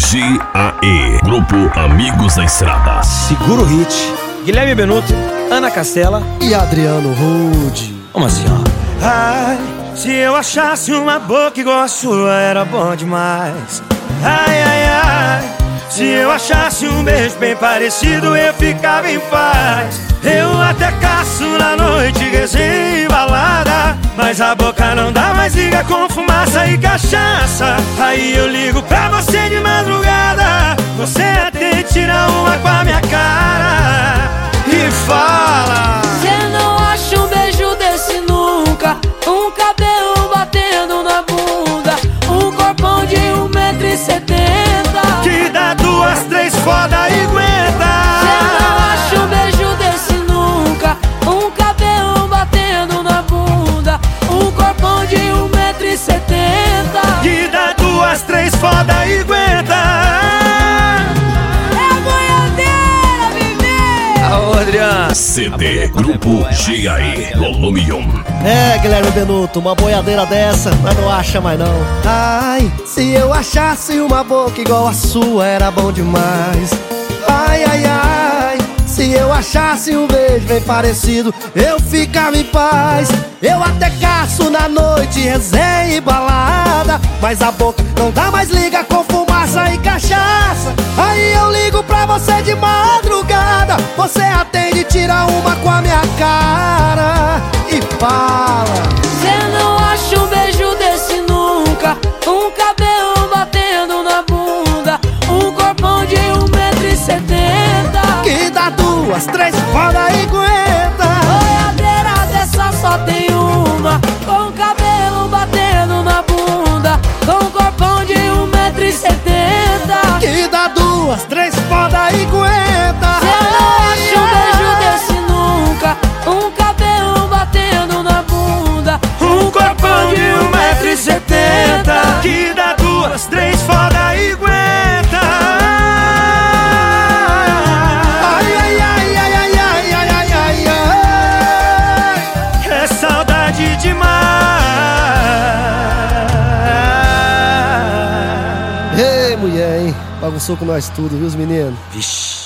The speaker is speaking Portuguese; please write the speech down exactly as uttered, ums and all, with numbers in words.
G A E, Grupo Amigos da Estrada. Segura o hit. Guilherme Benuto, Ana Castela e Adriano Rude. Vamos assim, ó. Ai, se eu achasse uma boca igual a sua, era bom demais. Ai, ai, ai, se eu achasse um beijo bem parecido, eu ficava em paz. Eu até caço na noite, resenha e balada, mas a boca não dá mais, liga com fumaça e cachaça. Aí eu ligo pra você de madrugada, você até tira uma com a minha cara e fala: cê não acha um beijo desse nunca, um cabelo batendo na bunda, um corpão de um metro e setenta, que dá duas, três foda e aguenta. Cê não acha um beijo desse nunca, um cabelo batendo na bunda, um corpão de um metro e setenta, que dá duas, três foda e aguenta. Adriano. C D Grupo G A E, volume um. É, Guilherme Benuto, uma boiadeira dessa, mas não acha mais não. Ai, se eu achasse uma boca igual a sua, era bom demais. Ai, ai, ai, se eu achasse um beijo bem parecido, eu ficava em paz. Eu até caço na noite, resenha e balada, mas a boca não dá mais, liga com fumaça e cachaça. Aí eu ligo pra você de madrugada, você atende, tira uma com a minha cara e fala: cê não acha um beijo desse nunca, um cabelo batendo na bunda, um corpão de um metro e setenta, que dá duas, três foda e aguenta. Boiadeira dessa só tem uma, com cabelo batendo na bunda, com corpão de um metro e setenta, que dá duas, três foda e aguenta. cê não acha um beijo desse nunca, um cabelo batendo na bunda, Um corpão de um metro e setenta, que dá duas, três foda e aguenta. Ai, ai, ai, ai, ai, ai, ai, ai, ai, ai. É saudade demais. Ei, mulher, hein? Bagunçou com nós tudo, viu, os meninos? Vixe.